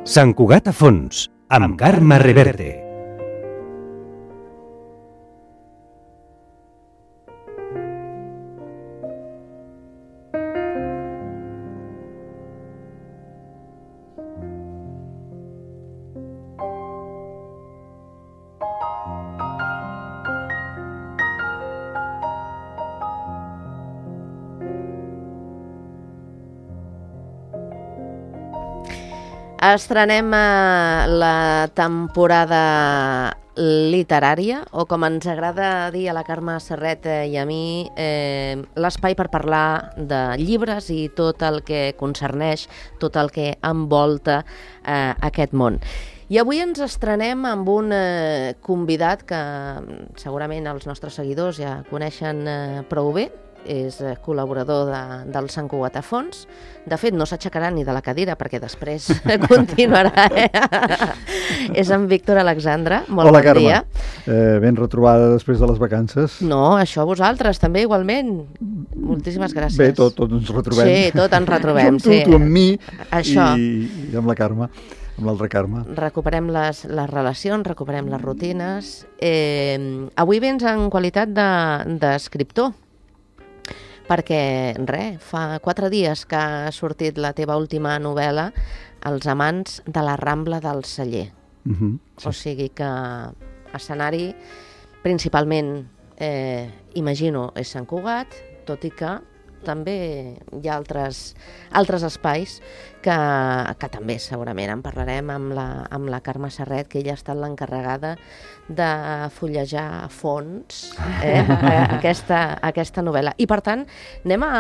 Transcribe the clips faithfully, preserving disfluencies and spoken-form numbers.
Sant Cugat a fons, amb Carme Reverte. Estrenem la temporada literària, o com ens agrada dir a la Carme Serret i a mi, eh, l'espai per parlar de llibres i tot el que concerneix, tot el que envolta eh, aquest món. I avui ens estrenem amb un eh, convidat que segurament els nostres seguidors ja coneixen eh, prou bé. És col·laborador de, del Sant Cugat a fons. De fet, no s'aixecarà ni de la cadira perquè després continuarà. Eh? És en Víctor Alexandre. Molt Hola, bon Carme. dia. Eh, ben retrobada després de les vacances. No, això a vosaltres també igualment. Moltíssimes gràcies. Bé, tot, tot ens retrobem. Sí, tot ens retrobem. Tu, sí. tu amb mi això. I, i amb la Carme, amb l'altra Carme. Recuperem les, les relacions, recuperem les rutines. Eh, avui vens en qualitat d'escriptor. De, perquè, res, fa quatre dies que ha sortit la teva última novel·la, Els amants de la Rambla del Celler. Uh-huh, sí. O sigui que escenari, principalment, eh, imagino, és Sant Cugat, tot i que també hi ha altres, altres espais que, que també segurament en parlarem amb la, amb la Carme Serret, que ella ha estat l'encarregada de fullejar a fons eh, aquesta, aquesta novel·la. I per tant, anem a,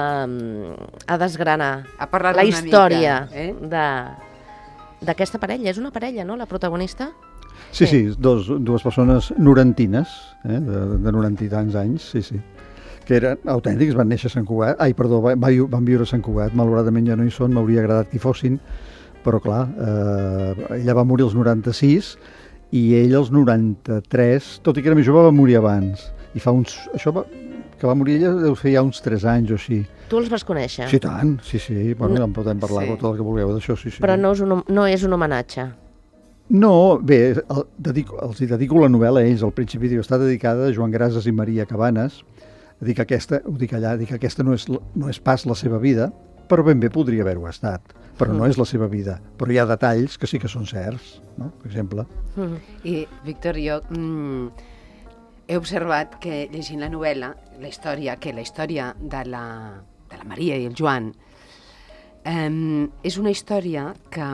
a desgranar a parlar la història mica, eh? de, d'aquesta parella. És una parella, no?, la protagonista? Sí, sí, sí dos, dues persones norantines, eh, de, de noranta i tants anys, sí, sí, que eren autèntics, van néixer a Sant Cugat, ai, perdó, van, van viure a Sant Cugat, malauradament ja no hi són, m'hauria agradat que hi fossin, però clar, eh, ella va morir als noranta-sis i ell als noranta-tres, tot i que era més jove, va morir abans. I fa uns... Això va, que va morir ella deu fer ja uns tres anys o així. Tu els vas conèixer? Sí, tant, sí, sí, bueno, no, ja en podem parlar sí. Tot el que vulgueu d'això, sí, sí. Però no és un, no és un homenatge? No, bé, el, dedico, els dedico la novel·la a ells, al principi diu, està dedicada a Joan Grases i Maria Cabanes. Dic que aquesta, ho dic allà, dic que aquesta no és, no és pas la seva vida, però ben bé podria haver-ho estat, però no és la seva vida. Però hi ha detalls que sí que són certs, no? Per exemple. Mm. I, Víctor, jo mm, he observat que llegint la novel·la, la història, que la història de la, de la Maria i el Joan eh, és una història que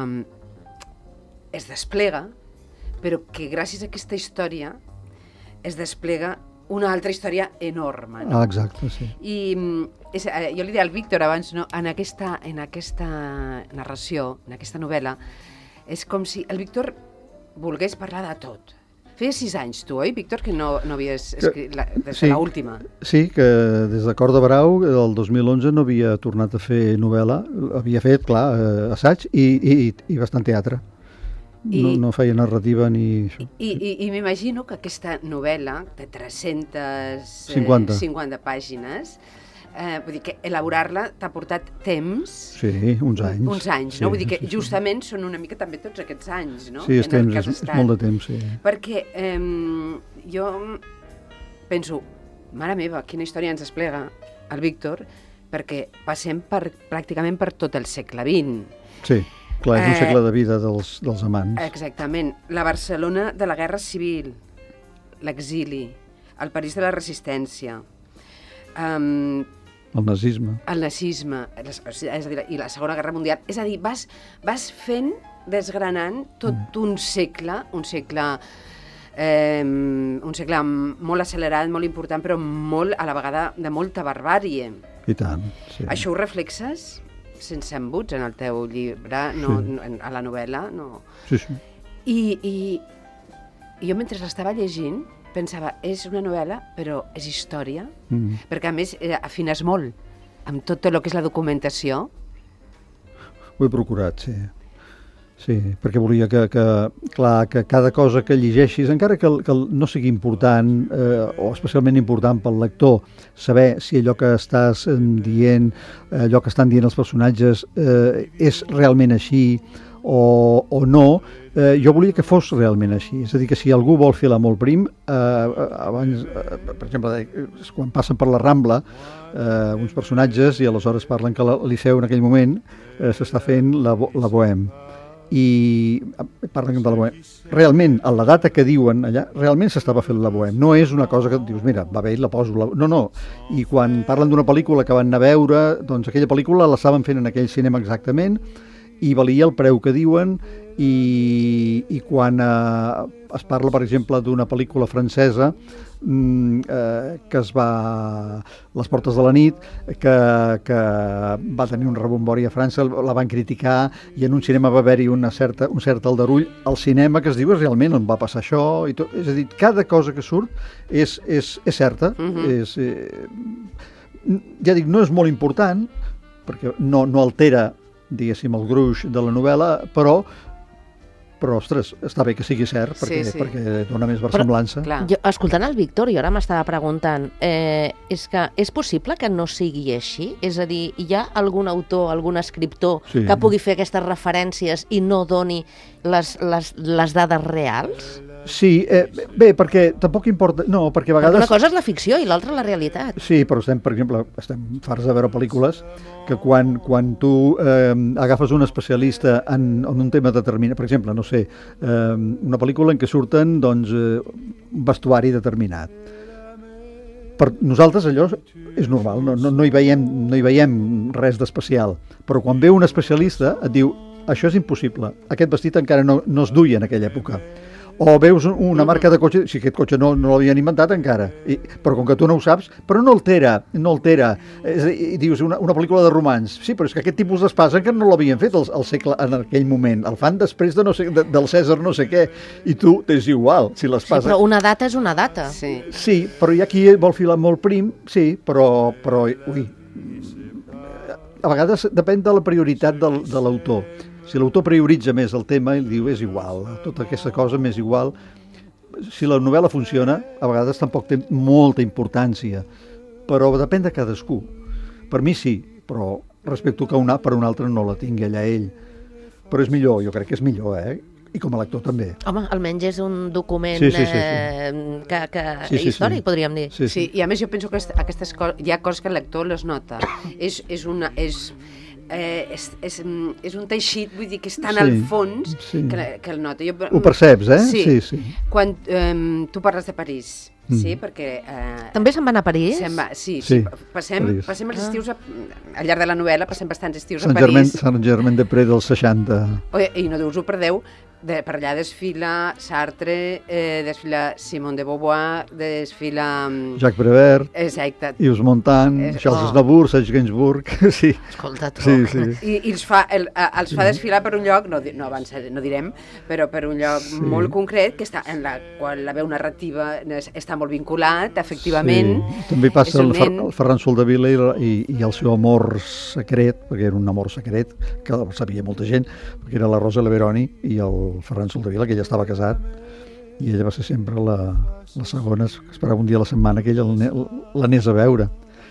es desplega, però que gràcies a aquesta història es desplega una altra història enorme, no? Ah, exacte, sí. I és, eh, jo li deia al Víctor abans, no? en, aquesta, en aquesta narració, en aquesta novel·la, és com si el Víctor volgués parlar de tot. Feia sis anys, tu, oi, Víctor, que no, no havies escrit la, des sí, de l'última? Sí, que des de Cor de Brau, el dos mil onze, no havia tornat a fer novel·la. Havia fet, clar, eh, assaig i, i, i bastant teatre. I, no, no feia narrativa ni... I, i, i m'imagino que aquesta novel·la de tres-centes cinquanta pàgines, eh, vull dir que elaborar-la t'ha portat temps... Sí, uns anys. Uns anys, sí, no? Vull dir que sí, justament sí. Són una mica també tots aquests anys, no? Sí, és, temps, és, és molt de temps, sí. Perquè eh, jo penso, mare meva, quina història ens desplega el Víctor, perquè passem per, pràcticament per tot el segle vint. Sí. Clar, és un segle de vida dels, dels amants. Exactament. La Barcelona de la Guerra Civil, l'exili, el París de la Resistència, um, el nazisme. El nazisme, les, és a dir, i la Segona Guerra Mundial. És a dir, vas, vas fent, desgranant tot mm. un segle, un segle, eh, un segle molt accelerat, molt important, però molt, a la vegada, de molta barbàrie. I tant, sí. Això ho reflexes sense embuts en el teu llibre, no, sí. no, a la novel·la, no. Sí, sí. I, i, i jo mentre l'estava llegint pensava, és una novel·la, però és història, mm. perquè a més eh, afines molt amb tot el que és la documentació. Ho he procurat, sí. Sí, perquè volia que, que, clar, que cada cosa que llegeixis, encara que, que no sigui important, eh, o especialment important pel lector, saber si allò que estàs dient, allò que estan dient els personatges, eh, és realment així, o, o no, eh, jo volia que fos realment així. És a dir, que si algú vol fer l'amor prim, eh, abans, eh, per exemple, quan passen per la Rambla, eh, uns personatges, i aleshores parlen que al Liceu en aquell moment eh, s'està fent la, la Bohème. I parlen de la Bohème. Realment, a la data que diuen allà, realment s'estava fent la Bohème. No és una cosa que dius, mira, va bé, la poso. La... No, no. I quan parlen d'una pel·lícula que van anar a veure, doncs aquella pel·lícula la estaven fent en aquell cinema exactament, i valia el preu que diuen, i, i quan eh, es parla, per exemple, d'una pel·lícula francesa mm, eh, que es va... Les portes de la nit, que, que va tenir un rebombori a França, la van criticar, i en un cinema va haver-hi una certa, un cert aldarull. El cinema que es diu és realment on va passar això, i tot. És a dir, cada cosa que surt és, és, és certa, uh-huh. és, eh, ja dic, no és molt important, perquè no, no altera, diguéssim, el gruix de la novel·la, però, però ostres, està bé que sigui cert, perquè, sí, sí. perquè dona més versemblança. Però, jo, escoltant el Víctor, jo ara m'estava preguntant, eh, és que és possible que no sigui així? És a dir, hi ha algun autor, algun escriptor Sí. que pugui fer aquestes referències i no doni les, les, les dades reals? Sí, eh, bé, perquè tampoc importa... No, perquè a Perquè vegades... una cosa és la ficció i l'altra la realitat. Sí, però estem, per exemple, estem farts de veure pel·lícules que quan, quan tu eh, agafes un especialista en, en un tema determinat, per exemple, no sé, eh, una pel·lícula en què surten, doncs, eh, un vestuari determinat. Per nosaltres allò és normal, no, no, no, hi veiem, no hi veiem res d'especial, però quan ve un especialista et diu això és impossible, aquest vestit encara no, no es duia en aquella època. O veus una marca de cotxe, si aquest cotxe no, no l'havien inventat encara, I, però com que tu no ho saps, però no altera, no altera. És a dir, i dius, una, una pel·lícula de romans, sí, però és que aquest tipus d'espasa encara no l'havien fet al, al segle, en aquell moment, el fan després de no sé, de, del Cèsar no sé què, i tu t'és igual, si l'espasa... Sí, però una data és una data. Sí. Sí, però hi ha qui vol filar molt prim, sí, però, però ui, a vegades depèn de la prioritat del, de l'autor. Si l'autor prioritza més el tema, ell diu, és igual, tota aquesta cosa m'és igual. Si la novel·la funciona, a vegades tampoc té molta importància, però depèn de cadascú. Per mi sí, però respecto que una per un altre no la tingui allà ell. Però és millor, jo crec que és millor, eh? I com a lector també. Home, almenys és un document Sí, sí, sí, sí. Eh, que, que Sí, sí, històric, sí. podríem dir. Sí, Sí, i a més jo penso que est- aquestes coses, hi ha coses que el lector les nota. És, és una... És, eh, és, és, és un teixit, vull dir, que és tan Sí, al fons sí. que, que el nota. Jo, Ho perceps, eh? Sí. Sí, sí. Quan eh, tu parles de París, Mm. sí, perquè... Eh, També se'n van a París? se'n va, sí, Sí, sí, passem, París. passem els Ah. estius, a, al llarg de la novel·la, passem bastants estius Sant a Germain, París. Sant Germain de Pré dels seixanta. Oi, i no us ho perdeu, de, per allà desfila Sartre, eh, desfila Simone de Beauvoir, desfila... mm, Jacques Prévert, Exacte. Yves Montand, Eh, Charles oh. Aznavour, Serge Gainsbourg, sí, Escolta, tu. sí, sí. I, i els, fa, el, eh, els fa desfilar per un lloc, no, di- no, abans, no direm, però per un lloc Sí. molt concret, que està, en la qual la veu narrativa és- està molt vinculat, efectivament. Sí. També passa És un el, Fer, nen- el Ferran Soldevila i, la- i, i el seu amor secret, perquè era un amor secret, que sabia molta gent, perquè era la Rosa Leveroni i el Ferran Soldevila, que ella estava casat, i ella va ser sempre la, la segona, que esperava un dia a la setmana que ella l'ane- l'anés a veure.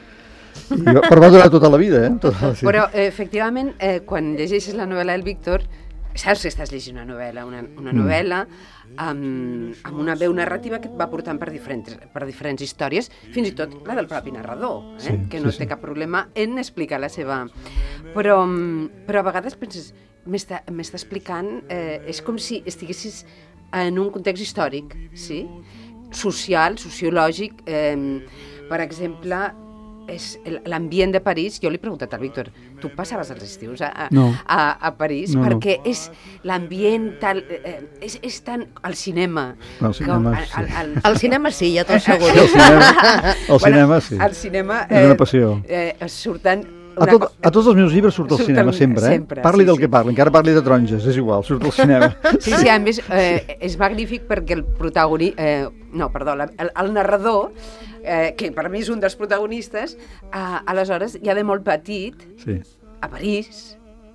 I, va- però va durar tota la vida, eh? Tota, sí. Però, eh, efectivament, eh, quan llegeixes la novel·la del Víctor, saps que estàs llegint una novel·la, una, una Mm. novel·la amb, amb una veu narrativa que et va portant per diferents, per diferents històries, fins i tot la del propi narrador, eh? Sí, que no sí, té sí. cap problema en explicar la seva... Però, mm, però a vegades penses, m'està m'està explicant, eh, és com si estiguessis en un context històric, sí? Social, sociològic, eh, per exemple, és el- l'ambient de París. Jo li he preguntat al Víctor, tu passaves els estius a, a, No. a, a París? No, no. Perquè és l'ambient tal... Eh, és, és tan... al cinema... Al cinema, com, sí. al, al, Al cinema sí, ja t'ho asseguro. El cinema, el cinema sí. Al cinema... És una passió. Eh, surten... A, una tot, co- a tots els meus llibres surt al Surt cinema, al- sempre, eh? sempre, Parli sí, del sí. que parli, encara parli de taronges, és igual, surt al cinema. Sí, sí, a més, eh, és magnífic perquè el protagonista... Eh, no, perdó, la, el, el narrador, eh, que per mi és un dels protagonistes, eh, aleshores, ja de molt petit, Sí. a París,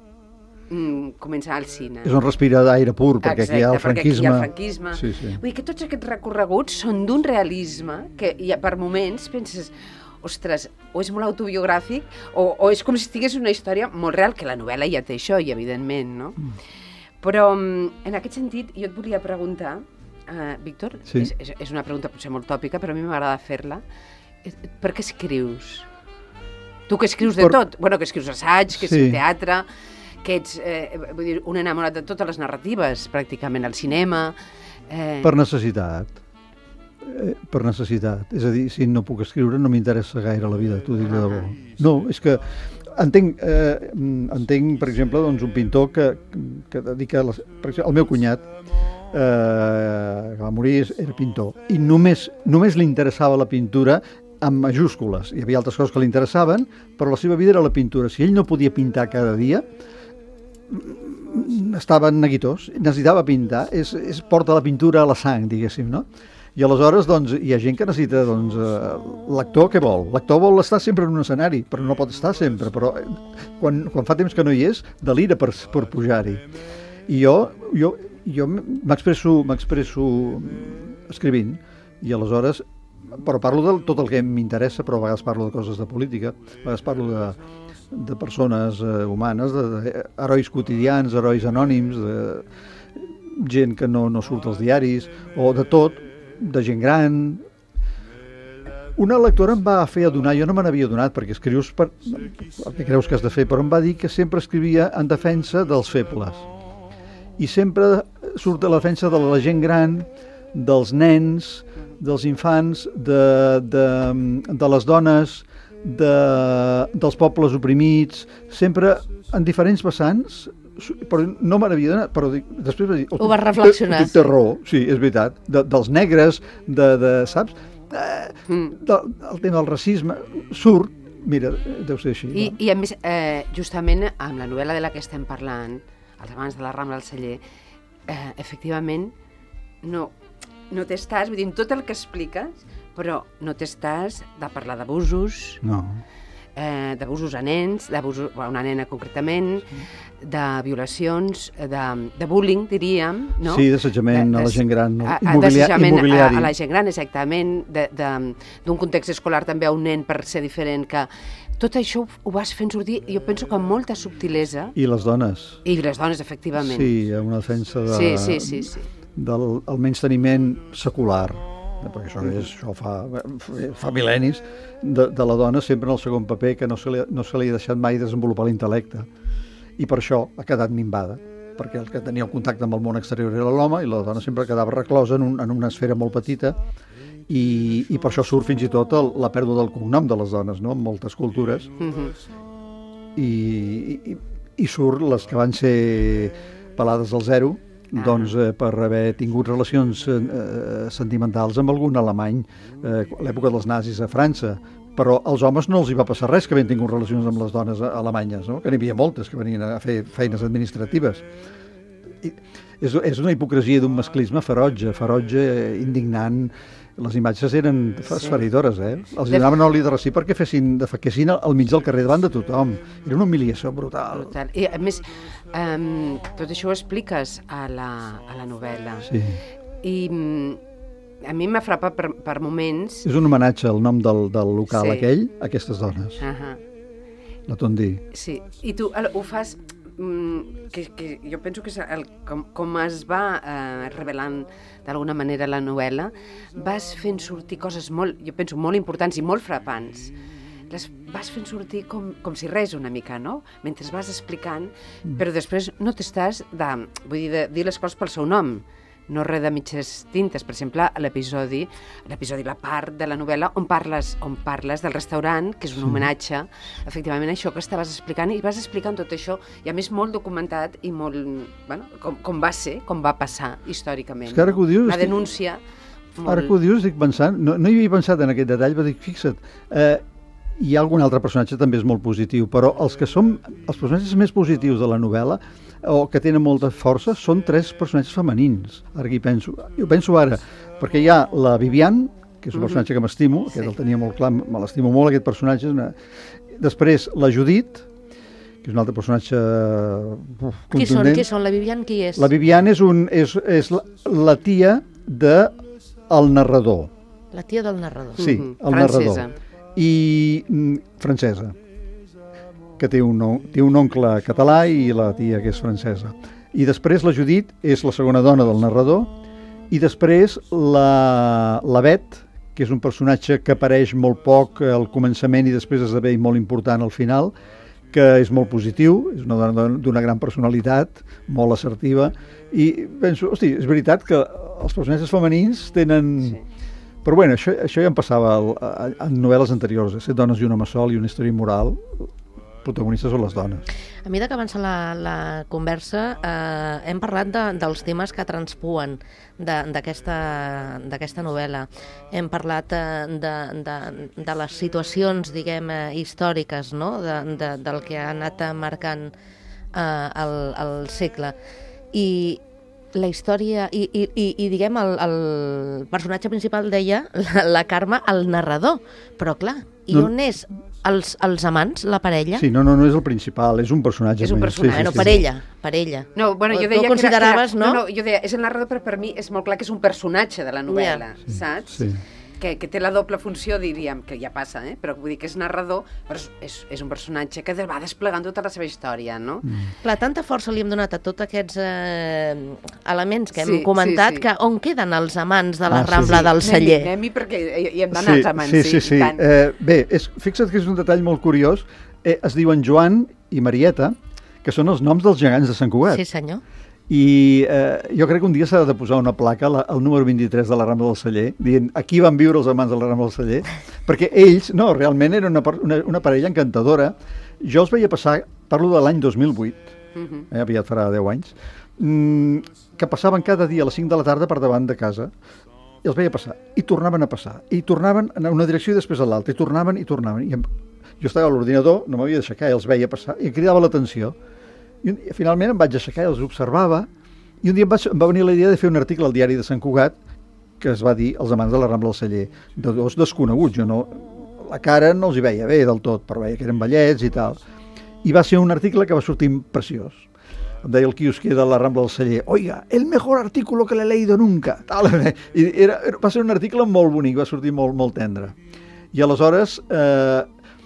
mm, comença al cine. És on respira d'aire pur, perquè Exacte, aquí hi ha el perquè aquí hi franquisme. ha el franquisme. Sí, sí. Vull dir que tots aquests recorreguts són d'un realisme que hi ha, per moments penses, ostres, o és molt autobiogràfic o, o és com si estigués una història molt real, que la novel·la ja té això, i evidentment, no? Mm. Però, en aquest sentit, jo et volia preguntar, uh, Víctor, sí. és, és, és una pregunta potser molt tòpica, però a mi m'agrada fer-la. Per què escrius? Tu que escrius de per... tot, bueno, que escrius assaig, que sí. escrius teatre, que ets eh, vull dir, un enamorat de totes les narratives, pràcticament, al cinema... Eh... Per necessitat. Eh, per necessitat. És a dir, si no puc escriure no m'interessa gaire la vida, t'ho dic de debò. No, és que entenc, eh, entenc per exemple, doncs, un pintor que, que dedica... Les, per exemple, el meu cunyat, eh, que va morir, era pintor, i només, només li interessava la pintura amb majúscules. Hi havia altres coses que li interessaven, però la seva vida era la pintura. Si ell no podia pintar cada dia, estava neguitós, necessitava pintar, és, és porta la pintura a la sang, diguéssim, no? I aleshores, doncs, hi ha gent que necessita, doncs, eh, l'actor què vol? L'actor vol estar sempre en un escenari, però no pot estar sempre, però quan, quan fa temps que no hi és, delira per, per pujar-hi. I jo, jo, jo m'expresso, m'expresso escrivint, i aleshores, però parlo de tot el que m'interessa, però a vegades parlo de coses de política, a vegades parlo de, de persones eh, humanes, d'herois quotidians, herois anònims, de gent que no, no surt als diaris, o de tot, de gent gran. Una lectora em va fer adonar, jo no me n'havia adonat, perquè escrius per el que creus que has de fer, però em va dir que sempre escrivia en defensa dels febles. I sempre surt a la defensa de la gent gran, dels nens, dels infants, de, de, de les dones, de, dels pobles oprimits, sempre en diferents vessants, però no me n'havia donat, però dic, després va dir... Ho vas reflexionar. Té raó, sí, és veritat, de, dels negres, de, de saps? Eh, de, el tema del racisme surt, mira, deu ser així. I, i a més, eh, justament amb la novel·la de la que estem parlant, Els amants de la Rambla al celler, eh, efectivament, no, no t'estàs, vull dir, tot el que expliques, però no t'estàs de parlar d'abusos, no. eh, d'abusos a nens, d'abusos a una nena concretament, de violacions, de, de bullying, diríem, no? Sí, d'assetjament a la gent gran, no? Immobiliari, d'assetjament immobiliari. A, a la gent gran, exactament, d'un context escolar també a un nen per ser diferent, que tot això ho vas fent sortir, jo penso que amb molta subtilesa. I les dones. I les dones, efectivament. Sí, una defensa de, sí, sí, sí, sí. del el menysteniment secular, perquè això, és, això fa, fa mil·lennis, de, de la dona sempre en el segon paper, que no se li, no se li ha deixat mai desenvolupar l'intel·lecte. I per això ha quedat minvada, perquè el que tenia el contacte amb el món exterior era l'home, i la dona sempre quedava reclosa en, un, en una esfera molt petita, i, i per això surt fins i tot el, la pèrdua del cognom de les dones, no?, en moltes cultures. Mm-hmm. I, i, i surt les que van ser pelades al zero, ah. doncs eh, per haver tingut relacions eh, sentimentals amb algun alemany, eh, a l'època dels nazis a França, però als homes no els hi va passar res que havien tingut relacions amb les dones alemanyes, no?, que n'hi havia moltes que venien a fer feines administratives. I és, és una hipocresia d'un masclisme ferotge, ferotge, indignant. Les imatges eren esfereïdores, eh? Els donaven oli de rací perquè fessin, defequessin al mig del carrer davant de tothom. Era una humiliació brutal. brutal. I a més, um, tot això ho expliques a la, a la novel·la. Sí. I a mi m'ha frapat per, per moments... És un homenatge al nom del, del local sí. aquell a aquestes dones. Uh-huh. La Tondí. Sí, i tu el, ho fas... Que, que jo penso que és el, com, com es va eh, revelant d'alguna manera la novel·la, vas fent sortir coses molt, jo penso, molt importants i molt frapants. Les vas fent sortir com, com si res una mica, no? Mentre vas explicant, però després no t'estàs de, vull dir, de dir les coses pel seu nom, no res de mitges tintes. Per exemple, l'episodi, l'episodi, la part de la novel·la on parles, on parles del restaurant, que és un homenatge, efectivament, això que estaves explicant, i vas explicant tot això, i a més molt documentat i molt, bueno, com, com va ser, com va passar històricament. És que ara que ho dius, la denúncia... Molt... Ara que ho dius, estic pensant, no, no hi havia pensat en aquest detall, però dic, fixa't, eh, hi ha algun altre personatge també és molt positiu, però els que som, els personatges més positius de la novel·la, o que tenen molta força, són tres personatges femenins. Ara que hi penso. Jo penso ara, perquè hi ha la Vivian, que és un personatge que m'estimo, aquest sí. el tenia molt clar, me l'estimo molt, aquest personatge. Una... Després, la Judit, que és un altre personatge uf, qui són? Qui són? La Vivian qui és? La Vivian és, un, és, és la, la tia de el narrador. La tia del narrador. Sí, el francesa. narrador. I mm, francesa, que té un, té un oncle català i la tia que és francesa. I després la Judit és la segona dona del narrador, i després la, la Bet, que és un personatge que apareix molt poc al començament i després esdevé molt important al final, que és molt positiu, és una dona d'una gran personalitat, molt assertiva, i penso, hosti, és veritat que els personatges femenins tenen... Sí. Però bueno, això, això ja em passava al, a, en novel·les anteriors, eh? Set dones i un home sol i una història immoral, protagonistes són les dones. A mesura que avança la, la conversa, eh, hem parlat de, dels temes que transpuen d'aquesta novel·la. Hem parlat eh, de, de, de les situacions, diguem, eh, històriques, no? de, de, del que ha anat marcant eh, el, el segle. I la història, i, i, i, i diguem, el, el personatge principal deia, la, la Carme, el narrador. Però clar, i no. on és? Els, els amants, la parella? Sí, no, no, no és el principal, és un personatge. És un personatge. Sí, sí, bueno, sí, per sí. ella, per ella. No, bueno, jo deia tu consideraves, que era, que era, no? no? No, jo deia, és el narrador, però per mi és molt clar que és un personatge de la novel·la, sí, saps? Sí. Que, que té la doble funció, diríem, que ja passa, eh? Però vull dir que és narrador, però és, és, és un personatge que va desplegant tota la seva història, no? Mm. Clar, tanta força li hem donat a tots aquests eh, elements que hem Sí, comentat, sí, sí. que on queden els amants de la Ah, sí, Rambla sí. del Celler? Anem-hi perquè hi, hi hem d'anar Sí, els amants, sí, sí, sí, sí. i tant. Eh, bé, és, fixa't que és un detall molt curiós. Eh, es diuen Joan i Marieta, que són els noms dels gegants de Sant Cugat. Sí, senyor. I eh, jo crec que un dia s'ha de posar una placa la, al número vint-i-tres de la Rambla del Celler, dient aquí van viure els amants de la Rambla del Celler, perquè ells, no, realment eren una, una, una parella encantadora. Jo els veia passar, parlo de l'any dos mil vuit, Uh-huh. eh, aviat farà deu anys, mm, que passaven cada dia a les cinc de la tarda per davant de casa, i els veia passar, i tornaven a passar, i tornaven en una direcció i després a l'altra, i tornaven i tornaven. I em, jo estava a l'ordinador, no m'havia d'aixecar, i els veia passar, i em cridava l'atenció. I, un, I finalment em vaig aixecar i els observava, i un dia em va, em va venir la idea de fer un article al diari de Sant Cugat que es va dir Els amants de la Rambla del Celler, de dos desconeguts. Jo no, la cara no els hi veia bé del tot, però veia que eren vellets i tal. I va ser un article que va sortir preciós. Em deia el quiosquer de la Rambla del Celler, oiga, el mejor artículo que l'he leído nunca. Tal, I era, era, va ser un article molt bonic, va sortir molt, molt tendre. I aleshores... Eh,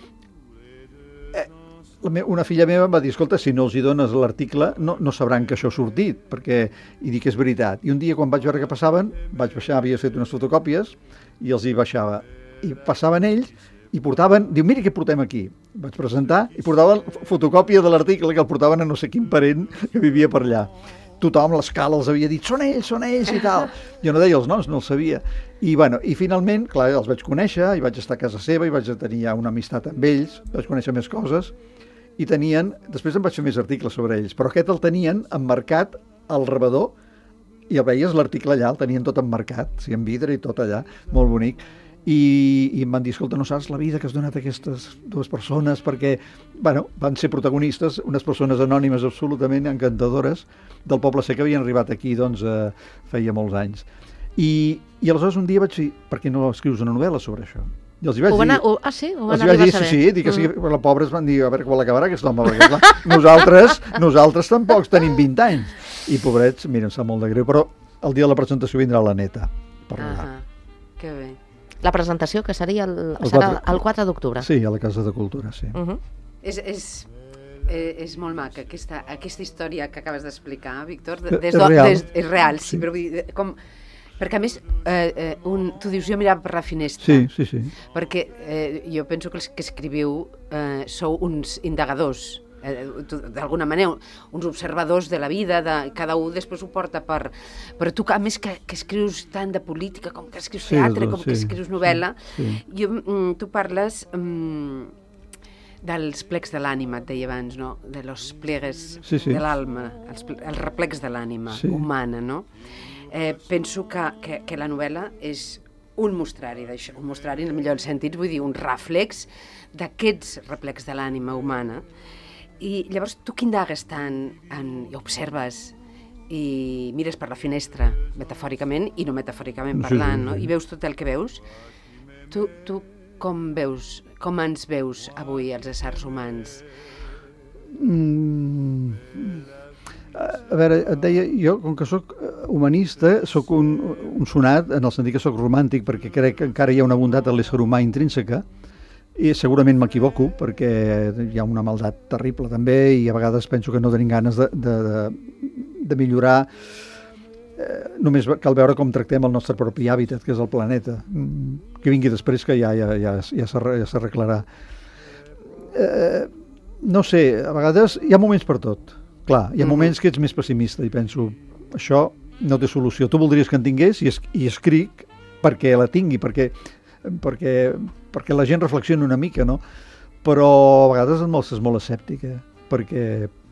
una filla meva em va dir, escolta, si no els hi dones l'article no, no sabran que això ha sortit, perquè, i dic que és veritat. I un dia quan vaig veure que passaven, vaig baixar, havia fet unes fotocòpies i els hi baixava. I passaven ells i portaven, diu, mira què portem aquí. Vaig presentar i portaven fotocòpia de l'article que el portaven a no sé quin parent que vivia per allà. Tothom, l'escala, els havia dit, són ells, són ells i tal. Jo no deia els noms, no els sabia. I, bueno, i finalment, clar, els vaig conèixer, i vaig estar a casa seva, i vaig tenir ja una amistat amb ells, vaig conèixer més coses, i tenien, després em vaig fer més articles sobre ells, però aquest el tenien emmarcat al rebedor, i el veies l'article allà, el tenien tot emmarcat, sí, amb vidre i tot allà, molt bonic. I, i em van dir, escolta, no saps la vida que has donat a aquestes dues persones, perquè, bueno, van ser protagonistes, unes persones anònimes absolutament encantadores del poble sec que havien arribat aquí, doncs, eh, feia molts anys. I, i aleshores un dia vaig dir, per què no escrius una novel·la sobre això? I els hi vaig ho van dir... A, ho, ah, sí? Ho van els hi vaig arribar dir, a saber? sí, sí, dic que sí, Mm. la pobra es van dir, a veure quan l'acabarà aquest home, perquè clar, nosaltres, nosaltres tampoc tenim vint anys. I pobrets, mira, em sap molt de greu, però el dia de la presentació vindrà la neta. Parlarà. Ah, que bé. La presentació, que seria el, El serà quatre- el quatre d'octubre. Sí, a la Casa de Cultura, sí. Uh -huh. És, és, eh, és molt maca aquesta, aquesta història que acabes d'explicar, Víctor. És Des de, real. Des, és real, sí, Sí. però vull dir, com... Perquè, a més, eh, eh, un, tu dius, jo mirava per la finestra, Sí, sí, sí. perquè eh, jo penso que els que escriviu eh, sou uns indagadors, eh, tu- d'alguna manera, uns observadors de la vida, de, cada un després ho porta per... Però tu, a més, que, que escrius tant de política, com que escrius Sí, teatre, les com dos, que sí, escrius novel·la, sí. jo, mm, tu parles... Mm, dels plecs de l'ànima, et deia abans, no? De los pliegues Sí, sí. de l'alma, els, ple- els replecs de l'ànima Sí. humana, no? Eh, penso que, que, que la novel·la és un mostrari d'això, un mostrari en el millor dels sentits, vull dir, un reflex d'aquests replecs de l'ànima humana. I llavors tu que indagues tant en, i observes i mires per la finestra, metafòricament i no metafòricament Sí, parlant, sí, no? sí. I veus tot el que veus, tu, tu com veus, com ens veus avui els éssers humans? Mm, a veure, et deia, jo, com que sóc humanista, sóc un, un sonat en el sentit que sóc romàntic, perquè crec que encara hi ha una bondat a l'ésser humà intrínseca, i segurament m'equivoco, perquè hi ha una maldat terrible també, i a vegades penso que no tenim ganes de, de, de, de millorar. Eh, només cal veure com tractem el nostre propi hàbitat, que és el planeta. Que vingui després, que ja, ja, ja, ja s'arreglarà. Eh, no sé, a vegades hi ha moments per tot. Clar, hi ha moments que ets més pessimista i penso, això no té solució. Tu voldries que en tingués i, es, i escric perquè la tingui, perquè, perquè, perquè la gent reflexioni una mica, no? Però a vegades et mostres molt escèptic, eh? Perquè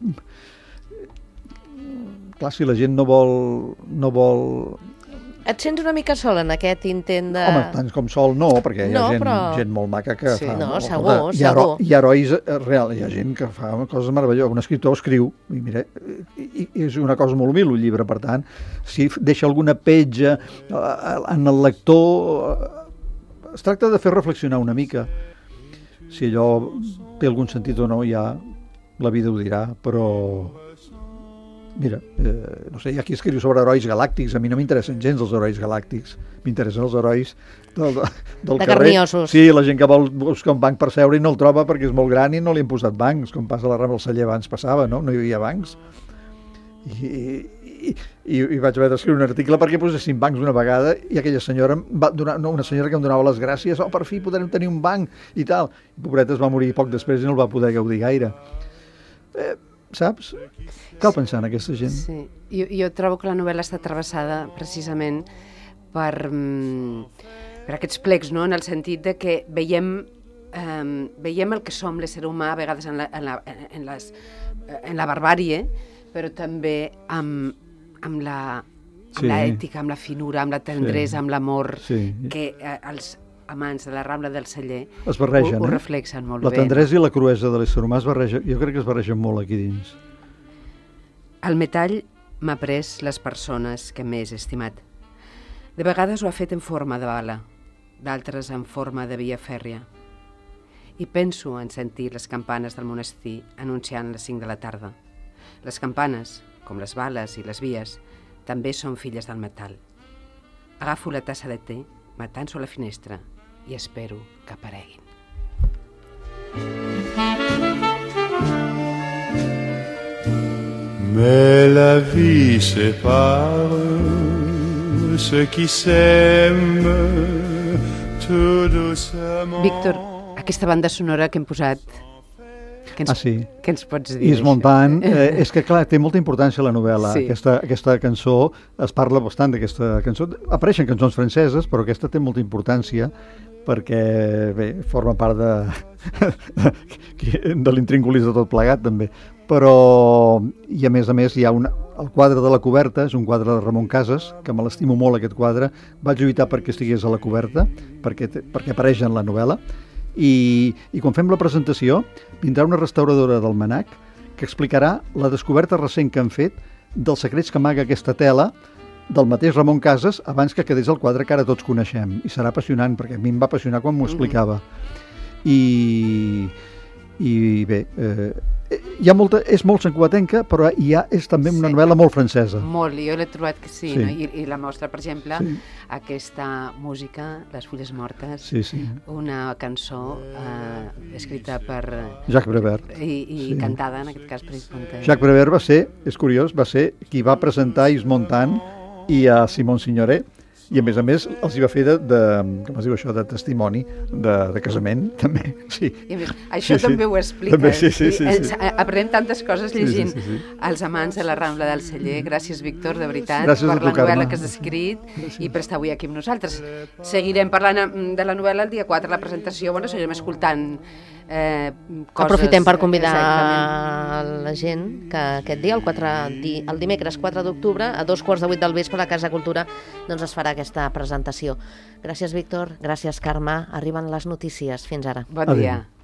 clar, si la gent no vol, no vol... Et sents una mica sol en aquest intent de... Home, tant com sol no, perquè hi ha no, gent, però... gent molt maca que sí, fa... no, molt, segur, hi ha, segur. Hi ha herois real, hi ha gent que fa coses meravelloses. Un escriptor escriu, i mira, i, i és una cosa molt humil, un llibre, per tant, si deixa alguna petja en el lector, es tracta de fer reflexionar una mica. Si allò té algun sentit o no, ja la vida ho dirà, però... Mira, eh, no sé, hi ha qui escriu sobre herois galàctics. A mi no m'interessen gens els herois galàctics. M'interessen els herois del, del de carrer. carniosos. Sí, la gent que vol buscar un banc per seure i no el troba perquè és molt gran i no li han posat bancs, com passa a la Rambla del Celler abans passava, no? No hi havia bancs. I, i, i, i vaig haver d'escriure un article perquè posessin bancs una vegada i aquella senyora, va donar, no, una senyora que em donava les gràcies, oh, per fi podrem tenir un banc i tal. I pobreta es va morir poc després i no el va poder gaudir gaire. Eh, saps? Cal pensar en aquesta gent. Sí. Jo, jo trobo que la novel·la està travessada precisament per, per aquests plecs, no? En el sentit de que veiem, eh, veiem el que som l'ésser humà a vegades en la, en la, en les, en la barbàrie, però també amb, amb la amb sí. l'ètica, amb la finura, amb la tendresa, sí. amb l'amor, sí. que eh, els amants de la Rambla del Celler es barregen, ho, ho eh? reflexen molt la bé. La tendresa no? I la cruesa de l'ésser humà es barregen, jo crec que es barregen molt aquí dins. El metall m'ha pres les persones que més he estimat. De vegades ho ha fet en forma de bala, d'altres en forma de via fèrria. I penso en sentir les campanes del monestir anunciant les cinc de la tarda. Les campanes, com les bales i les vies, també són filles del metall. Agafo la tassa de te, m'atanso a la finestra i espero que apareguin. Mais la vie sépare ceux qui s'aiment tout doucement. Víctor, aquesta banda sonora que hem posat, què ens, ah, sí. què ens pots dir? Yves Montand, eh, és que clar, té molta importància la novel·la. Sí. Aquesta, aquesta cançó, es parla bastant d'aquesta cançó. Apareixen cançons franceses, però aquesta té molta importància perquè, bé, forma part de, de l'intríngulis de tot plegat, també. Però, i a més a més, hi ha una, el quadre de la coberta, és un quadre de Ramon Casas, que me l'estimo molt, aquest quadre. Vaig lluitar perquè estigués a la coberta, perquè, perquè apareix en la novel·la. I, i quan fem la presentació, vindrà una restauradora del Manac que explicarà la descoberta recent que han fet dels secrets que amaga aquesta tela del mateix Ramon Casas abans que quedés el quadre que ara tots coneixem. I serà apassionant, perquè a mi em va apassionar quan m'ho explicava. I, i bé, eh, hi ha molta, és molt santcugatenca, però hi ha, és també una sí. novel·la molt francesa. Molt, jo l'he trobat que sí, sí. No? I, i la mostra, per exemple, sí. aquesta música, Les fulles mortes, sí, sí. una cançó eh, escrita per... Jacques Prévert. I, i sí. cantada, en aquest cas, per Yves Montand. Jacques Prévert va ser, és curiós, va ser qui va presentar a Yves Montand i a Simon Signoret, i a més a més els hi va fer de, de com es diu això, de testimoni de, de casament, també. Sí. I a més, això sí, també sí. ho explica. També, sí, sí, sí, sí. sí. Aprenem tantes coses llegint sí, sí, sí. Els amants de la Rambla del Celler. Gràcies, Víctor, de veritat, Gràcies per la novel·la que has escrit Gràcies. i per estar avui aquí amb nosaltres. Seguirem parlant de la novel·la el dia quatre, la presentació, bueno, seguirem escoltant eh, coses... Aprofitem per convidar exactament. la gent que aquest dia, el, quatre, el dimecres quatre d'octubre, a dos quarts de vuit del vespre, a la Casa Cultura, doncs es farà aquesta presentació. Gràcies, Víctor. Gràcies, Carme. Arriben les notícies. Fins ara. Bon Adéu. dia.